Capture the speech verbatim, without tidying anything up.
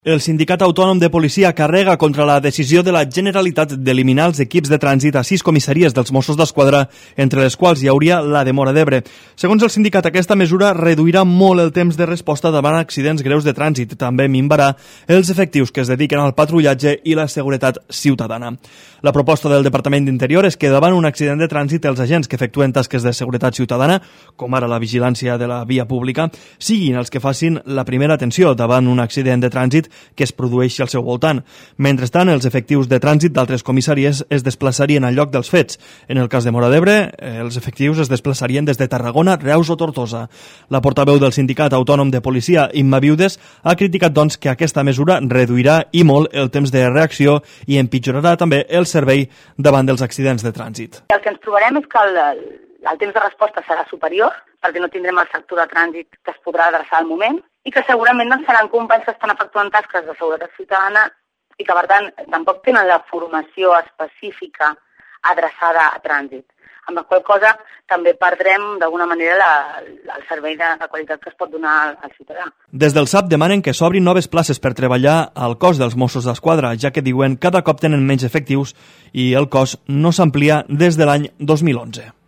El Sindicat Autònom de Policia carrega contra la decisió de la Generalitat d'eliminar els equips de trànsit a sis comissaries dels Mossos d'Esquadra, entre les quals hi hauria la de Móra d'Ebre. Segons el sindicat, aquesta mesura reduirà molt el temps de resposta davant accidents greus de trànsit. També minvarà els efectius que es dediquen al patrullatge i la seguretat ciutadana. La proposta del Departament d'Interior és que davant un accident de trànsit els agents que efectuen tasques de seguretat ciutadana, com ara la vigilància de la via pública, siguin els que facin la primera atenció davant un accident de trànsit que es produeixi al seu voltant. Mentrestant, els efectius de trànsit d'altres comissaries es desplaçarien al lloc dels fets. En el cas de Móra d'Ebre, els efectius es desplaçarien des de Tarragona, Reus o Tortosa. La portaveu del Sindicat Autònom de Policia, Imma Viudes, ha criticat doncs que aquesta mesura reduirà i molt el temps de reacció i empitjorarà també el servei davant dels accidents de trànsit. El que ens trobarem és que el, el temps de resposta serà superior, perquè no tindrem el sector de trànsit que es podrà adreçar al moment, i que segurament no seran companys que estan efectuant tasques de seguretat ciutadana i que, per tant, tampoc tenen la formació específica adreçada a trànsit. Amb la qual cosa també perdrem d'alguna manera la, el servei de, de qualitat que es pot donar al, al ciutadà. Des del S A P demanen que s'obrin noves places per treballar al cos dels Mossos d'Esquadra, ja que diuen cada cop tenen menys efectius i el cos no s'amplia des de l'any dos mil onze.